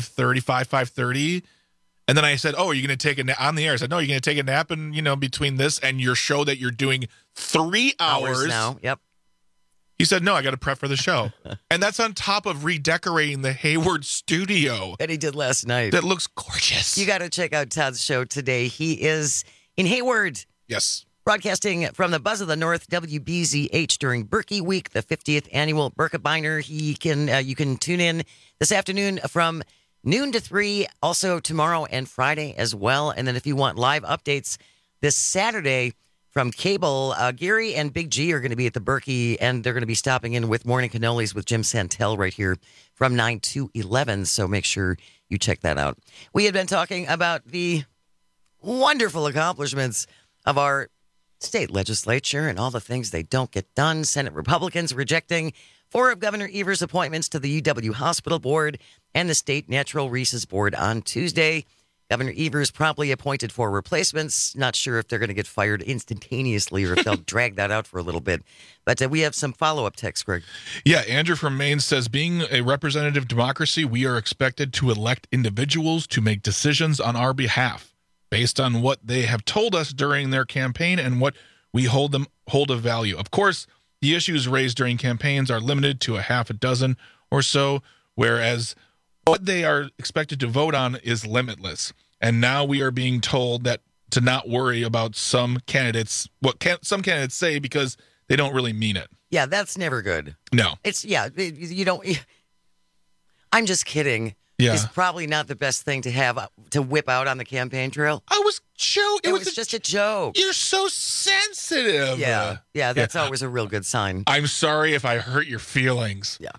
S18: 5:30. And then I said, "Oh, are you going to take a nap on the air?" I said, "No, you're going to take a nap and between this and your show that you're doing 3 hours
S17: now." Yep.
S18: He said, "No, I got to prep for the show." And that's on top of redecorating the Hayward studio
S17: that he did last night.
S18: That looks gorgeous.
S17: You got to check out Todd's show today. He is in Hayward.
S18: Yes.
S17: Broadcasting from the Buzz of the North, WBZH, during Berkey Week, the 50th annual Birkebeiner. You can tune in this afternoon from noon to 3, also tomorrow and Friday as well. And then if you want live updates this Saturday from cable, Gary and Big G are going to be at the Berkey, and they're going to be stopping in with Morning Cannolis with Jim Santel right here from 9 to 11. So make sure you check that out. We had been talking about the wonderful accomplishments of our state legislature and all the things they don't get done. Senate Republicans rejecting 4 of Governor Evers' appointments to the UW Hospital Board and the State Natural Resources Board on Tuesday. Governor Evers promptly appointed 4 replacements. Not sure if they're going to get fired instantaneously or if they'll drag that out for a little bit. But we have some follow-up text, Greg.
S18: Yeah, Andrew from Maine says, being a representative democracy, we are expected to elect individuals to make decisions on our behalf based on what they have told us during their campaign and what we hold of value. Of course, the issues raised during campaigns are limited to a half a dozen or so, whereas what they are expected to vote on is limitless. And now we are being told that to not worry about some candidates, some candidates say, because they don't really mean it.
S17: Yeah, that's never good.
S18: No.
S17: You don't. I'm just kidding.
S18: Yeah.
S17: It's probably not the best thing to have to whip out on the campaign trail.
S18: I was joking.
S17: It was just a joke.
S18: You're so sensitive.
S17: Yeah, that's always a real good sign.
S18: I'm sorry if I hurt your feelings.
S17: Yeah.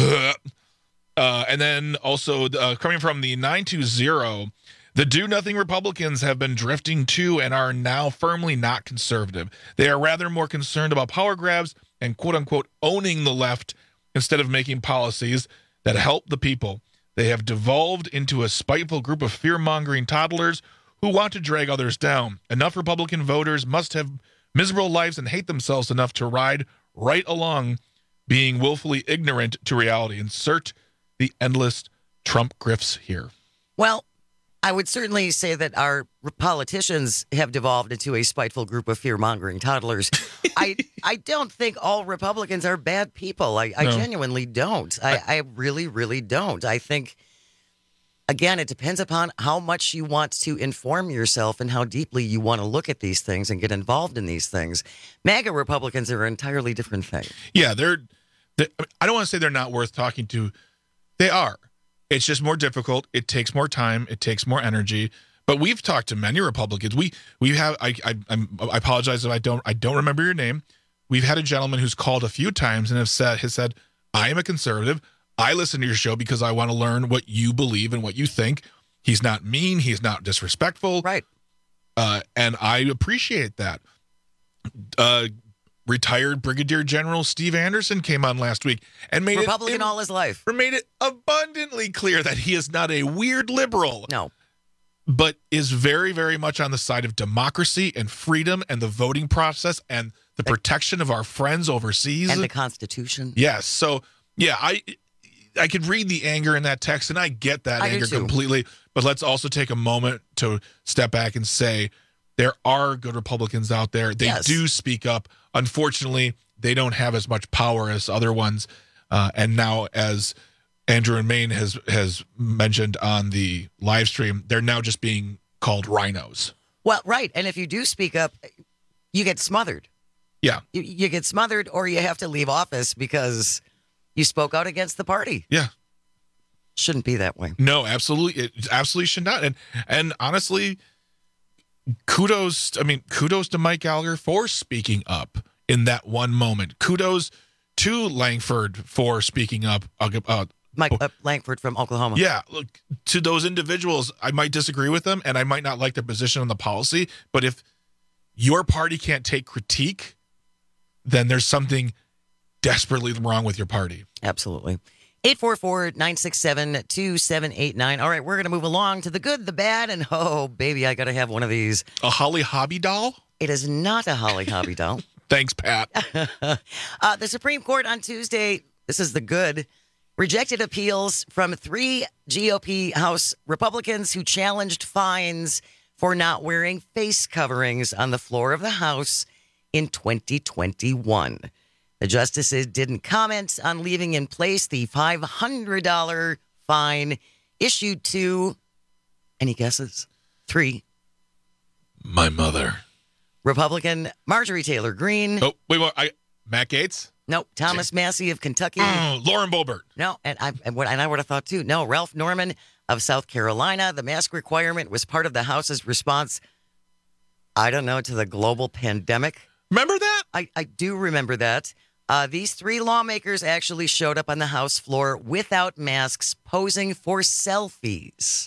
S18: And then also coming from the 920, the do-nothing Republicans have been drifting to and are now firmly not conservative. They are rather more concerned about power grabs and quote-unquote owning the left instead of making policies that help the people. They have devolved into a spiteful group of fear-mongering toddlers who want to drag others down. Enough Republican voters must have miserable lives and hate themselves enough to ride right along being willfully ignorant to reality. Insert the endless Trump grifts here.
S17: Well, I would certainly say that our politicians have devolved into a spiteful group of fear-mongering toddlers. I don't think all Republicans are bad people. I genuinely don't. I really, really don't. I think, again, it depends upon how much you want to inform yourself and how deeply you want to look at these things and get involved in these things. MAGA Republicans are an entirely different thing.
S18: Yeah, I don't want to say they're not worth talking to. They are. It's just more difficult. It takes more time. It takes more energy. But we've talked to many Republicans. We have. I apologize if I don't remember your name. We've had a gentleman who's called a few times and has said, I am a conservative. I listen to your show because I want to learn what you believe and what you think. He's not mean. He's not disrespectful.
S17: Right.
S18: And I appreciate that. Retired Brigadier General Steve Anderson came on last week and made
S17: Republican all his life.
S18: Made it abundantly clear that he is not a weird liberal.
S17: No.
S18: But is very, very much on the side of democracy and freedom and the voting process and the protection of our friends overseas.
S17: And the Constitution.
S18: Yes. So, yeah, I could read the anger in that text, and I get that anger completely. But let's also take a moment to step back and say there are good Republicans out there. They do speak up. Unfortunately, they don't have as much power as other ones. And now, as Andrew in Maine has mentioned on the live stream, they're now just being called rhinos.
S17: Well, right. And if you do speak up, you get smothered.
S18: Yeah.
S17: You get smothered, or you have to leave office because you spoke out against the party.
S18: Yeah.
S17: Shouldn't be that way.
S18: No, absolutely. It absolutely should not. And honestly, kudos to Mike Gallagher for speaking up in that one moment. Kudos to Langford for speaking up.
S17: Mike Langford from Oklahoma.
S18: Yeah, look, to those individuals, I might disagree with them, and I might not like their position on the policy, but if your party can't take critique, then there's something desperately wrong with your party.
S17: Absolutely. 844-967-2789. All right, we're going to move along to the good, the bad, and oh, baby, I got to have one of these.
S18: A Holly Hobby doll?
S17: It is not a Holly Hobby doll.
S18: Thanks, Pat.
S17: The Supreme Court on Tuesday, this is the good, rejected appeals from 3 GOP House Republicans who challenged fines for not wearing face coverings on the floor of the House in 2021. The justices didn't comment on leaving in place the $500 fine issued to, any guesses? 3.
S18: My mother.
S17: Republican Marjorie Taylor Greene.
S18: Oh, wait, Matt Gaetz?
S17: No, Thomas Massey of Kentucky.
S18: Lauren Boebert.
S17: No, and I would have thought too. No, Ralph Norman of South Carolina. The mask requirement was part of the House's response, I don't know, to the global pandemic.
S18: Remember that?
S17: I do remember that. These 3 lawmakers actually showed up on the House floor without masks, posing for selfies.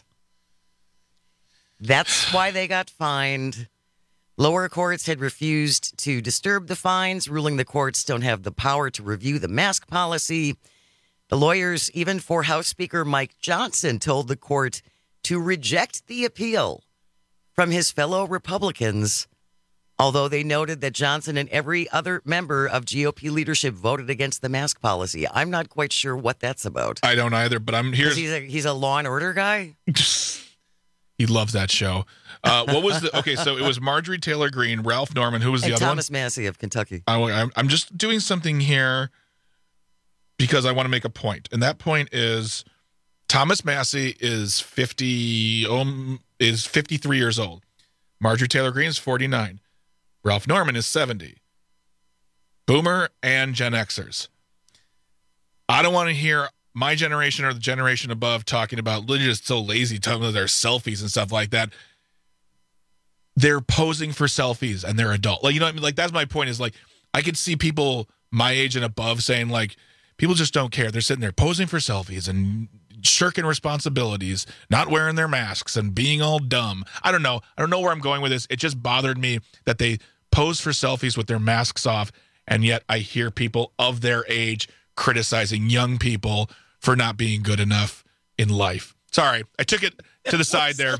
S17: That's why they got fined. Lower courts had refused to disturb the fines, ruling the courts don't have the power to review the mask policy. The lawyers, even for House Speaker Mike Johnson, told the court to reject the appeal from his fellow Republicans, although they noted that Johnson and every other member of GOP leadership voted against the mask policy. I'm not quite sure what that's about.
S18: I don't either, but I'm here.
S17: He's a Law and Order guy?
S18: He loves that show. What was the... Okay, so it was Marjorie Taylor Greene, Ralph Norman. Who was the other
S17: Thomas
S18: one?
S17: Massey of Kentucky.
S18: I'm just doing something here because I want to make a point. And that point is Thomas Massey is 53 years old. Marjorie Taylor Greene is 49. Ralph Norman is 70. Boomer and Gen Xers. I don't want to hear my generation or the generation above talking about, they're just so lazy, talking about their selfies and stuff like that. They're posing for selfies and they're adult. Like, you know what I mean? Like, that's my point is, like, I could see people my age and above saying, like, people just don't care. They're sitting there posing for selfies and shirking responsibilities, not wearing their masks and being all dumb. I don't know. I don't know where I'm going with this. It just bothered me that they pose for selfies with their masks off, and yet I hear people of their age criticizing young people for not being good enough in life. Sorry, I took it to the side there.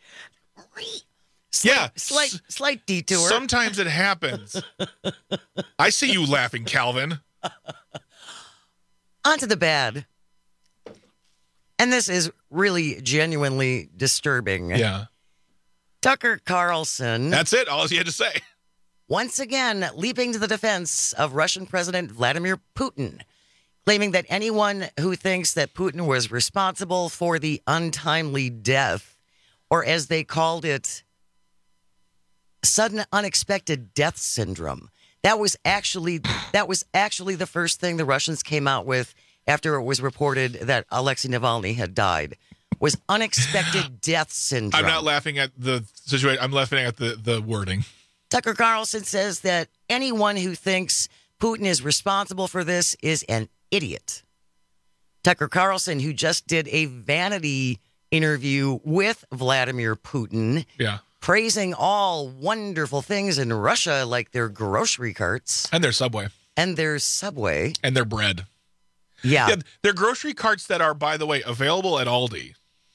S17: Slight detour.
S18: Sometimes it happens. I see you laughing, Calvin.
S17: On to the bad. And this is really genuinely disturbing.
S18: Yeah.
S17: Tucker Carlson.
S18: That's it. All you had to say.
S17: Once again, leaping to the defense of Russian President Vladimir Putin, claiming that anyone who thinks that Putin was responsible for the untimely death, or as they called it, sudden unexpected death syndrome. That was actually the first thing the Russians came out with after it was reported that Alexei Navalny had died, was unexpected death syndrome.
S18: I'm not laughing at the situation. I'm laughing at the wording.
S17: Tucker Carlson says that anyone who thinks Putin is responsible for this is an idiot. Tucker Carlson, who just did a vanity interview with Vladimir Putin, praising all wonderful things in Russia, like their grocery carts.
S18: And their Subway.
S17: And their Subway.
S18: And their bread.
S17: Yeah.
S18: Their grocery carts that are, by the way, available at Aldi.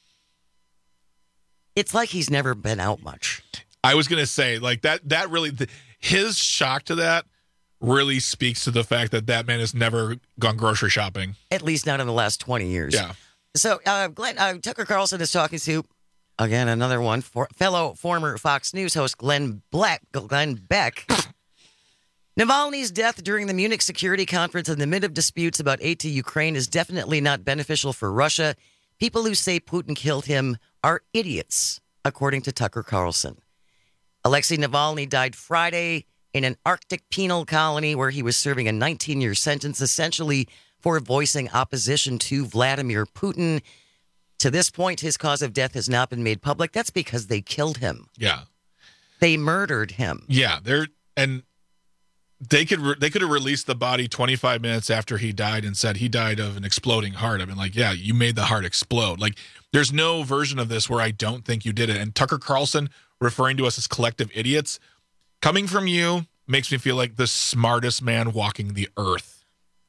S17: It's like he's never been out much.
S18: I was going to say, like, that really, his shock to that really speaks to the fact that man has never gone grocery shopping.
S17: At least not in the last 20 years.
S18: Yeah.
S17: So Tucker Carlson is talking to, again, another one, fellow former Fox News host Glenn Beck. Navalny's death during the Munich Security Conference in the mid of disputes about aid to Ukraine is definitely not beneficial for Russia. People who say Putin killed him are idiots, according to Tucker Carlson. Alexei Navalny died Friday in an Arctic penal colony where he was serving a 19-year sentence, essentially for voicing opposition to Vladimir Putin. To this point, his cause of death has not been made public. That's because they killed him.
S18: Yeah.
S17: They murdered him.
S18: Yeah, they could have released the body 25 minutes after he died and said he died of an exploding heart. I mean, like, yeah, you made the heart explode. Like, there's no version of this where I don't think you did it. And Tucker Carlson referring to us as collective idiots, coming from you, makes me feel like the smartest man walking the earth.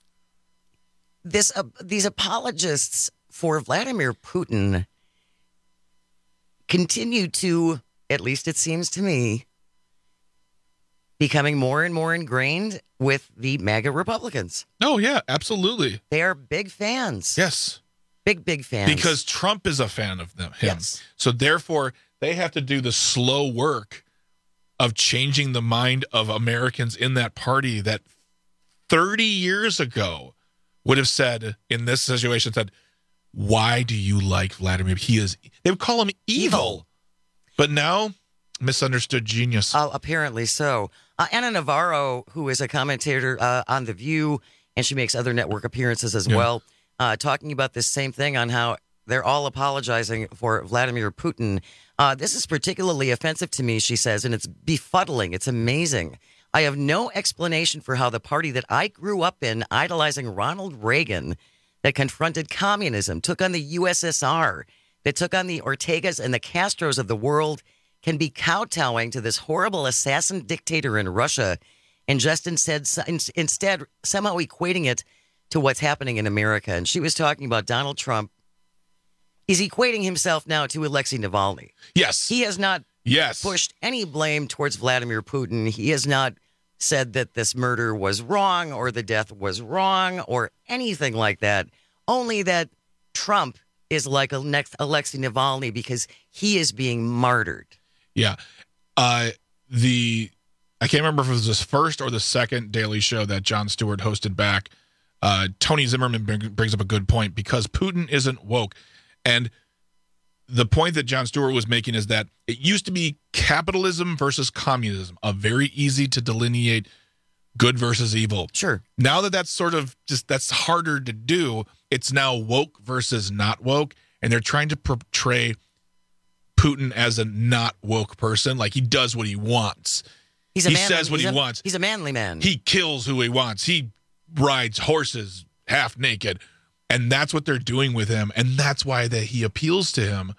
S17: These apologists for Vladimir Putin continue to, at least it seems to me, becoming more and more ingrained with the MAGA Republicans.
S18: Oh, yeah, absolutely.
S17: They are big fans.
S18: Yes.
S17: Big fans.
S18: Because Trump is a fan of him.
S17: Yes.
S18: So therefore, they have to do the slow work of changing the mind of Americans in that party that 30 years ago would have said, in this situation, said, why do you like Vladimir? They would call him evil. But now, misunderstood genius.
S17: Apparently so. Anna Navarro, who is a commentator on The View, and she makes other network appearances as well, talking about this same thing on how they're all apologizing for Vladimir Putin. This is particularly offensive to me, she says, and it's befuddling. It's amazing. I have no explanation for how the party that I grew up in, idolizing Ronald Reagan, that confronted communism, took on the USSR, that took on the Ortegas and the Castros of the world, can be kowtowing to this horrible assassin dictator in Russia and just instead somehow equating it to what's happening in America. And she was talking about Donald Trump. He's equating himself now to Alexei Navalny.
S18: Yes.
S17: He has not pushed any blame towards Vladimir Putin. He has not said that this murder was wrong or the death was wrong or anything like that. Only that Trump is like a next Alexei Navalny because he is being martyred.
S18: Yeah. I can't remember if it was this first or the second Daily Show that Jon Stewart hosted back. Tony Zimmerman brings up a good point because Putin isn't woke. And the point that Jon Stewart was making is that it used to be capitalism versus communism, a very easy to delineate good versus evil.
S17: Sure.
S18: Now that's sort of that's harder to do. It's now woke versus not woke. And they're trying to portray Putin as a not woke person. Like he does what he wants. He says what he wants.
S17: He's a manly man.
S18: He kills who he wants. He rides horses half naked. And that's what they're doing with him. And that's why he appeals to him.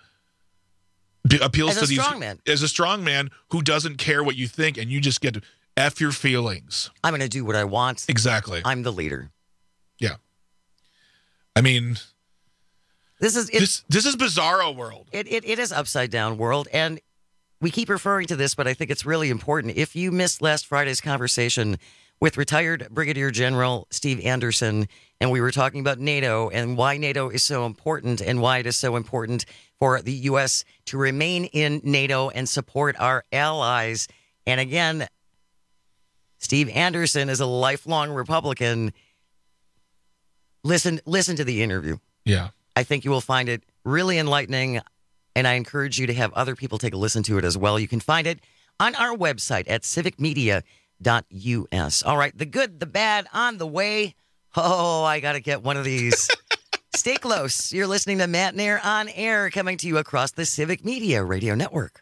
S18: Appeals to these
S17: strongman.
S18: As a strong man who doesn't care what you think and you just get to F your feelings.
S17: I'm going to do what I want.
S18: Exactly.
S17: I'm the leader.
S18: Yeah. I mean,
S17: this is
S18: bizarro world.
S17: It is upside down world. And we keep referring to this, but I think it's really important. If you missed last Friday's conversation with retired Brigadier General Steve Anderson, and we were talking about NATO and why NATO is so important and why it is so important for the U.S. to remain in NATO and support our allies. And again, Steve Anderson is a lifelong Republican. Listen to the interview.
S18: Yeah.
S17: I think you will find it really enlightening, and I encourage you to have other people take a listen to it as well. You can find it on our website at civicmedia.us. All right, the good, the bad, on the way. Oh, I got to get one of these. Stay close. You're listening to Matt Nair on Air, coming to you across the Civic Media Radio Network.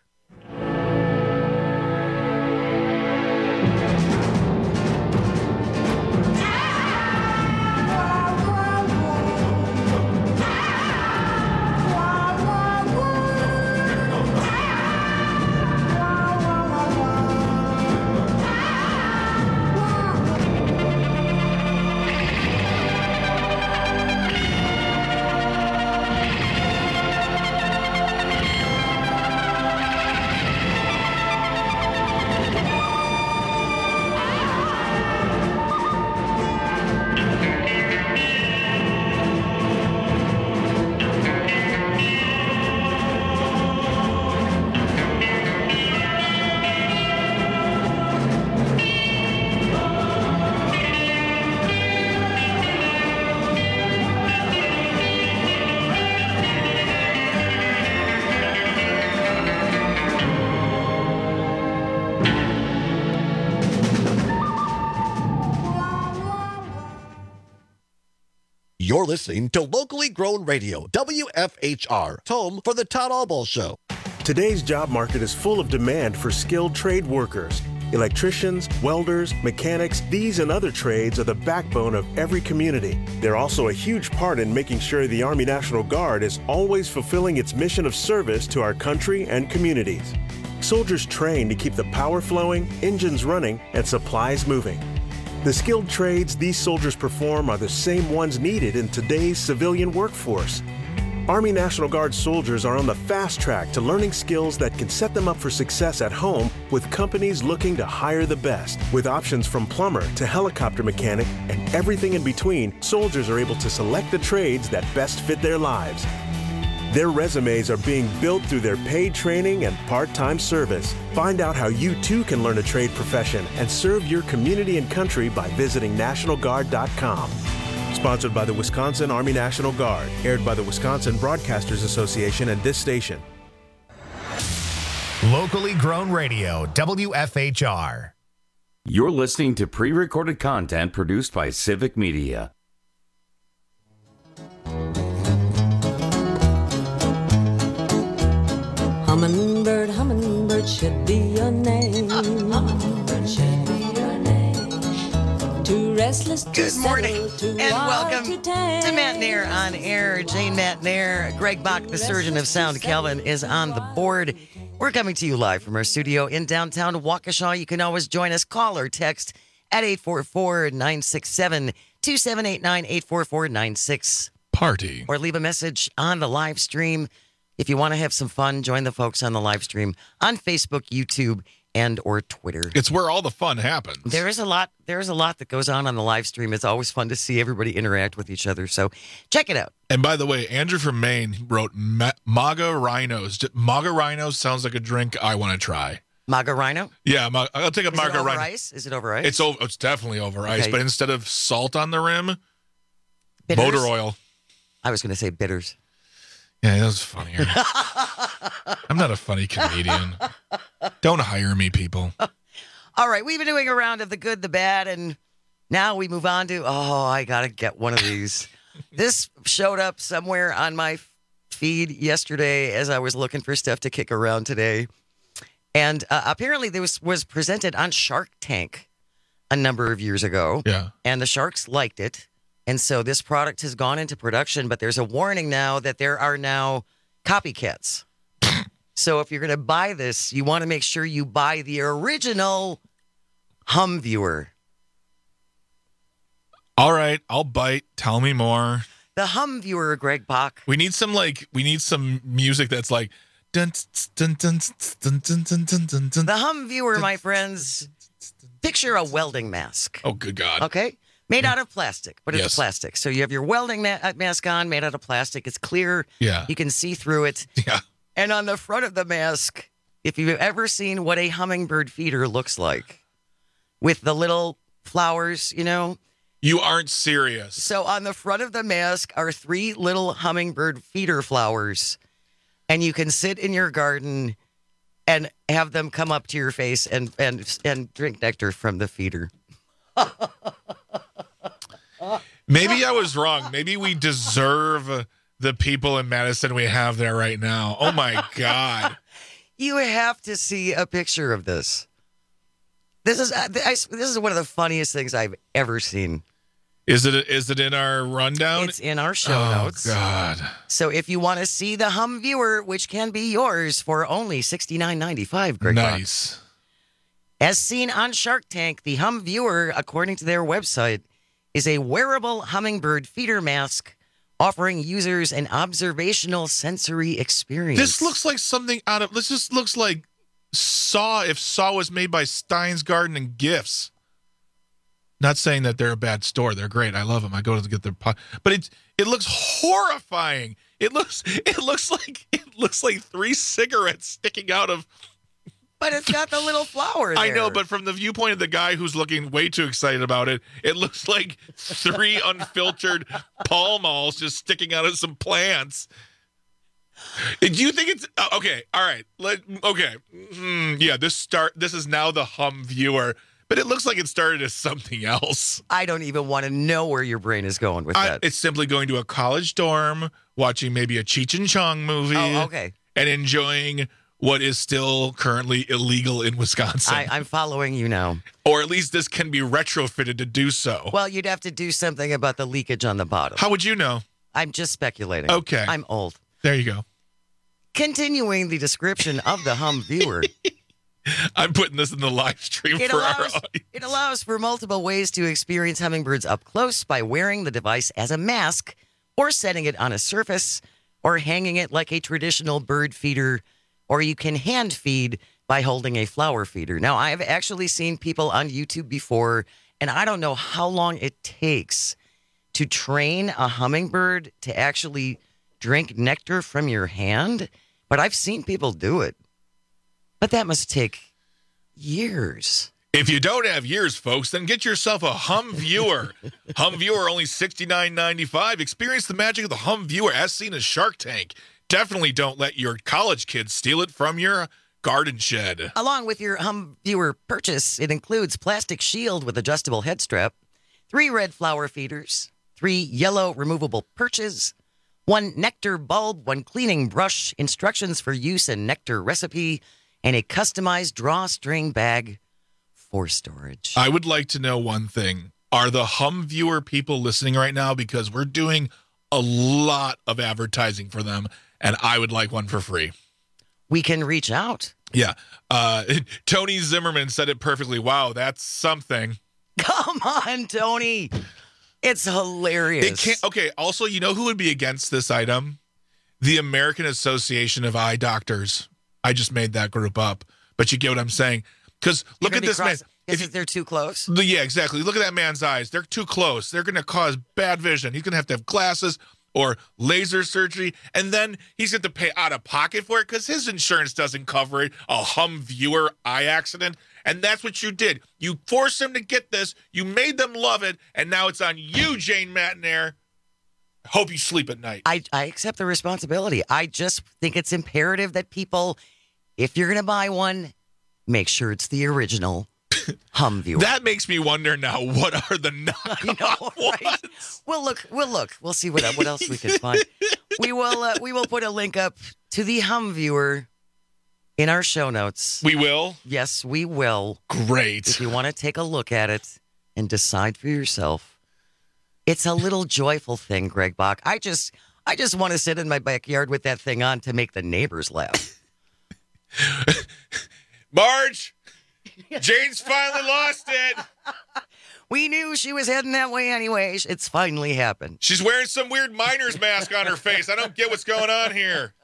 S14: You're listening to locally grown radio, WFHR, home for the Todd Albaugh Show.
S2: Today's job market is full of demand for skilled trade workers. Electricians, welders, mechanics, these and other trades are the backbone of every community. They're also a huge part in making sure the Army National Guard is always fulfilling its mission of service to our country and communities. Soldiers train to keep the power flowing, engines running, and supplies moving. The skilled trades these soldiers perform are the same ones needed in today's civilian workforce. Army National Guard soldiers are on the fast track to learning skills that can set them up for success at home with companies looking to hire the best. With options from plumber to helicopter mechanic and everything in between, soldiers are able to select the trades that best fit their lives. Their resumes are being built through their paid training and part-time service. Find out how you too can learn a trade profession and serve your community and country by visiting NationalGuard.com. Sponsored by the Wisconsin Army National Guard. Aired by the Wisconsin Broadcasters Association and this station.
S1: Locally grown radio, WFHR.
S16: You're listening to pre-recorded content produced by Civic Media.
S23: Hummingbird, hummingbird should be your name. Hummingbird should be your name. Too restless to
S17: Good morning
S23: settle, too
S17: and
S23: wild
S17: welcome
S23: tame.
S17: to Matt Nair on air. Jane Matt Nair, Greg Bach, the surgeon of sound, Calvin is on the board. We're coming to you live from our studio in downtown Waukesha. You can always join us. Call or text at 844-967-2789, 844-96
S18: Party.
S17: Or leave a message on the live stream. If you want to have some fun, join the folks on the live stream on Facebook, YouTube, and or Twitter.
S18: It's where all the fun happens.
S17: There is a lot that goes on the live stream. It's always fun to see everybody interact with each other. So check it out.
S18: And by the way, Andrew from Maine wrote Maga Rhinos. Maga Rhinos sounds like a drink I want to try.
S17: Maga Rhino?
S18: Yeah, I'll take a
S17: Is
S18: Maga
S17: it over
S18: Rhino.
S17: ice? Is it over ice?
S18: It's definitely over ice,
S17: Okay.
S18: but instead of salt on the rim,
S17: Bitters?
S18: motor oil.
S17: I was going to say bitters.
S18: Yeah, that was funnier. I'm not a funny comedian. Don't hire me, people.
S17: All right, we've been doing a round of the good, the bad, and now we move on to, I got to get one of these. This showed up somewhere on my feed yesterday as I was looking for stuff to kick around today. And apparently this was presented on Shark Tank a number of years ago.
S18: Yeah.
S17: And the sharks liked it. And so this product has gone into production, but there's a warning now that there are now copycats. So if you're going to buy this, you want to make sure you buy the original Hum Viewer.
S18: All right, I'll bite. Tell me more.
S17: The Hum Viewer, Greg Bach.
S18: We need some music that's like dun dun dun dun dun dun dun dun dun.
S17: The Hum Viewer, my friends. Picture a welding mask.
S18: Oh, good God.
S17: Okay. Made out of plastic, but it's
S18: Yes.
S17: plastic. So you have your welding mask on, made out of plastic. It's clear.
S18: Yeah.
S17: You can see through it.
S18: Yeah.
S17: And on the front of the mask, if you've ever seen what a hummingbird feeder looks like, with the little flowers,
S18: You aren't serious.
S17: So on the front of the mask are 3 little hummingbird feeder flowers. And you can sit in your garden and have them come up to your face and drink nectar from the feeder.
S18: Maybe I was wrong. Maybe we deserve the people in Madison we have there right now. Oh, my God.
S17: You have to see a picture of this. This is one of the funniest things I've ever seen.
S18: Is it in our rundown?
S17: It's in our show notes.
S18: Oh, God.
S17: So if you want to see the Hum Viewer, which can be yours for only $69.95, Greg Bach.
S18: Nice.
S17: As seen on Shark Tank, the Hum Viewer, according to their website, is a wearable hummingbird feeder mask offering users an observational sensory experience.
S18: This looks like something this just looks like Saw if Saw was made by Stein's Garden and Gifts. Not saying that they're a bad store. They're great. I love them. I go to get their pot. But it looks horrifying. It looks like 3 cigarettes sticking out of.
S17: But it's got the little flower there.
S18: I know, but from the viewpoint of the guy who's looking way too excited about it, it looks like 3 unfiltered Pall Malls just sticking out of some plants. Do you think it's okay? All right. Yeah. This is now the Hum Viewer, but it looks like it started as something else.
S17: I don't even want to know where your brain is going with that.
S18: It's simply going to a college dorm, watching maybe a Cheech and Chong movie.
S17: Oh, okay.
S18: And enjoying
S28: what is still currently illegal in Wisconsin.
S17: I'm following you now.
S28: Or at least this can be retrofitted to do so.
S17: Well, you'd have to do something about the leakage on the bottom.
S28: How would you know?
S17: I'm just speculating.
S28: Okay.
S17: I'm old.
S28: There you go.
S17: Continuing the description of the Humviewer.
S28: I'm putting this in the live stream for our audience.
S17: It allows for multiple ways to experience hummingbirds up close by wearing the device as a mask or setting it on a surface or hanging it like a traditional bird feeder, or you can hand feed by holding a flower feeder. Now, I've actually seen people on YouTube before, and I don't know how long it takes to train a hummingbird to actually drink nectar from your hand, but I've seen people do it. But that must take years.
S28: If you don't have years, folks, then get yourself a Humviewer. Humviewer, only $69.95. Experience the magic of the Humviewer as seen as Shark Tank. Definitely don't let your college kids steal it from your garden shed.
S17: Along with your Humviewer purchase, it includes plastic shield with adjustable head strap, 3 red flower feeders, 3 yellow removable perches, 1 nectar bulb, 1 cleaning brush, instructions for use and nectar recipe, and a customized drawstring bag for storage.
S28: I would like to know one thing. Are the Humviewer people listening right now? Because we're doing a lot of advertising for them, and I would like one for free.
S17: We can reach out.
S28: Yeah. Tony Zimmerman said it perfectly. Wow, that's something.
S17: Come on, Tony. It's hilarious.
S28: It can't. Okay, also, you know who would be against this item? The American Association of Eye Doctors. I just made that group up, but you get what I'm saying. Because look at this man.
S17: If they're too close?
S28: Yeah, exactly. Look at that man's eyes. They're too close. They're going to cause bad vision. He's going to have glasses or laser surgery, and then he's going to pay out of pocket for it because his insurance doesn't cover it. A Humviewer eye accident. And that's what you did. You forced them to get this. You made them love it, and now it's on you, Jane Matanair. Hope you sleep at night.
S17: I accept the responsibility. I just think it's imperative that people, if you're going to buy one, make sure it's the original Humviewer.
S28: That makes me wonder now, what are the knockoff ones?
S17: We'll look. We'll see what else we can find. We will put a link up to the Humviewer in our show notes.
S28: We will?
S17: Yes, we will.
S28: Great.
S17: If you want to take a look at it and decide for yourself. It's a little joyful thing, Greg Bach. I just want to sit in my backyard with that thing on to make the neighbors laugh.
S28: Marge, Jane's finally lost it.
S17: We knew she was heading that way anyway. It's finally happened.
S28: She's wearing some weird miner's mask on her face. I don't get what's going on here.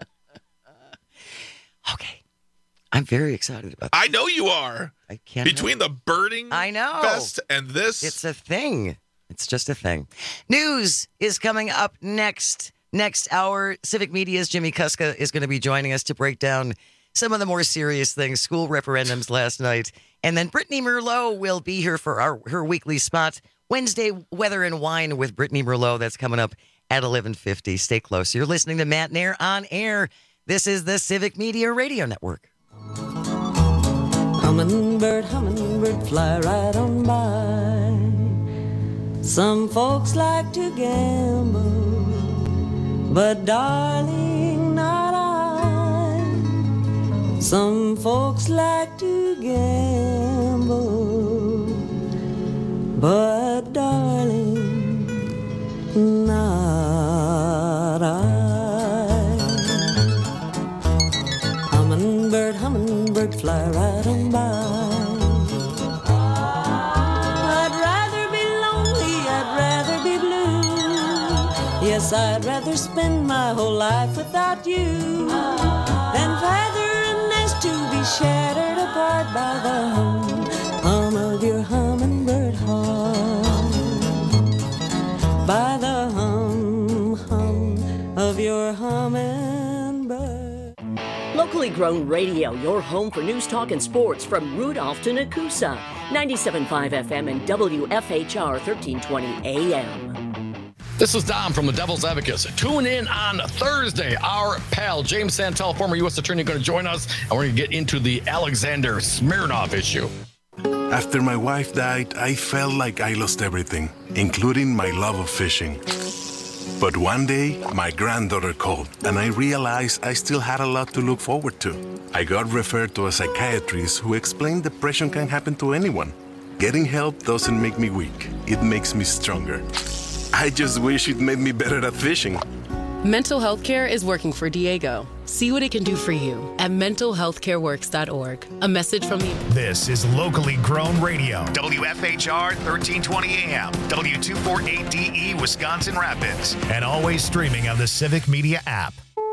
S17: Okay. I'm very excited about this.
S28: I know you are.
S17: I can't.
S28: Between the birding fest and this.
S17: It's a thing. It's just a thing. News is coming up next. Next hour, Civic Media's Jimmy Kuska is going to be joining us to break down some of the more serious things, school referendums last night. And then Brittany Merlot will be here for her weekly spot, Wednesday Weather and Wine with Brittany Merlot. That's coming up at 11:50. Stay close. You're listening to Matt Nair on air. This is the Civic Media Radio Network.
S23: Hummingbird, fly right on by. Some folks like to gamble, but darling, not I. Some folks like to gamble, but darling, not I. Hummingbird, fly right on by. Yes, I'd rather spend my whole life without you than feather a nest to be shattered apart by the hum of your hummingbird heart. By the hum of your hummingbird.
S15: Locally grown radio, your home for news, talk, and sports from Rudolph to Nakusa. 97.5 FM and WFHR 1320 AM.
S28: This is Dom from the Devil's Advocates. Tune in on Thursday. Our pal, James Santel, former U.S. Attorney, going to join us, and we're going to get into the Alexander Smirnov issue.
S10: After my wife died, I felt like I lost everything, including my love of fishing. But one day, my granddaughter called, and I realized I still had a lot to look forward to. I got referred to a psychiatrist who explained depression can happen to anyone. Getting help doesn't make me weak. It makes me stronger. I just wish it made me better at fishing.
S11: Mental health care is working for Diego. See what it can do for you at mentalhealthcareworks.org. A message from the...
S1: This is locally grown radio. WFHR 1320 AM, W248DE Wisconsin Rapids, and always streaming on the Civic Media app.